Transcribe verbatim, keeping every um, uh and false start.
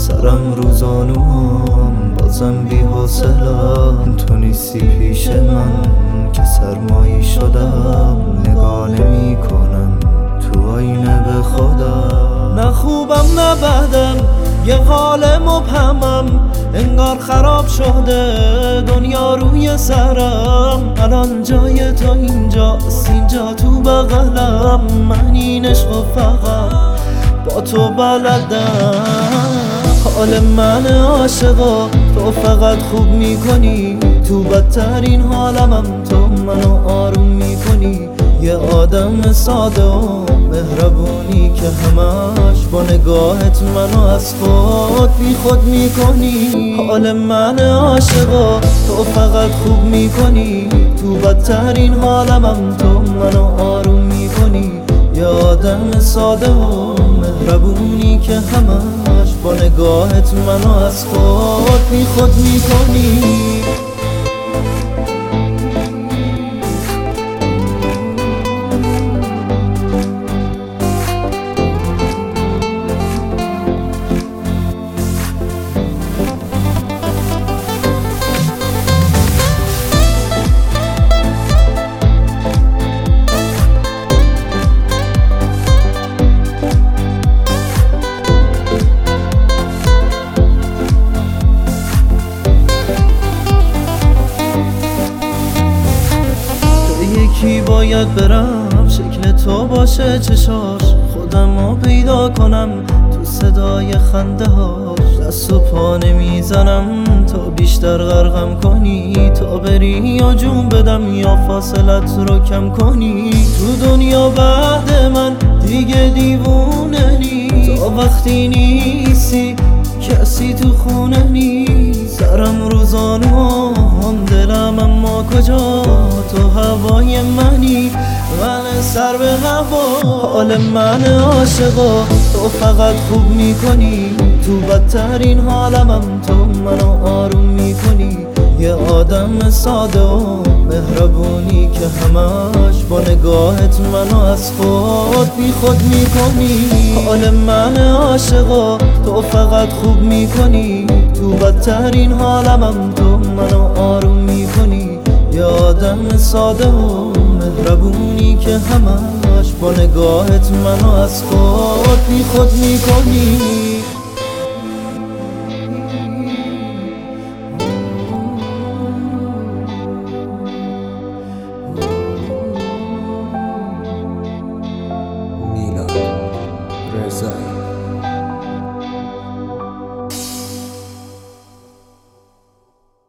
سرم روزانوام بازم بی حوصله‌ام. تو نیستی پیش من که سرمایی شدم، نگاه نمی کنم تو آینه به خودم. نه خوبم نه بدم، یه حال مبهمم، انگار خراب شده دنیا روی سرم. الان جای تو اینجاست، اینجا تو بغلم، من این عشق و فقط با تو بلدم. حال من عاشقا تو فقط خوب میکنی، تو بدترین حالمم تو منو آروم میکنی. یه آدم ساده و مهربونی که همش با نگاهت منو از خود بی خود میکنی. حال من عاشقا تو فقط خوب میکنی، تو بدترین حالمم تو منو آروم میکنی. یه آدم ساده و مهربونی که همش با نگاهت منو از خود بی خود میکنی. یکی باید برم شکل تو باشه چشاش، خودمو پیدا کنم تو صدای خنده هاش. دست و پا نمیزنم تا بیشتر غرقم کنی، تا بری یا جون بدم یا فاصلت رو کم کنی. تو دنیا بعد من دیگه دیوونه نی، تا وقتی نیستی کسی تو خونه نی. سرم روزانو هم دلم اما کجا، تو هوای منی من سر به هوا. حال من عاشقا تو فقط خوب میکنی، تو بدترین حالمم تو منو آروم میکنی. یه آدم ساده و مهربونی که همش با نگاهت منو از خود بی خود میکنی. حال من عاشقا تو فقط خوب میکنی، تو بدترین حالمم تو منو آروم میکنی. یه آدم ساده و مهربونی که همش با نگاهت منو از خود بی خود میکنی.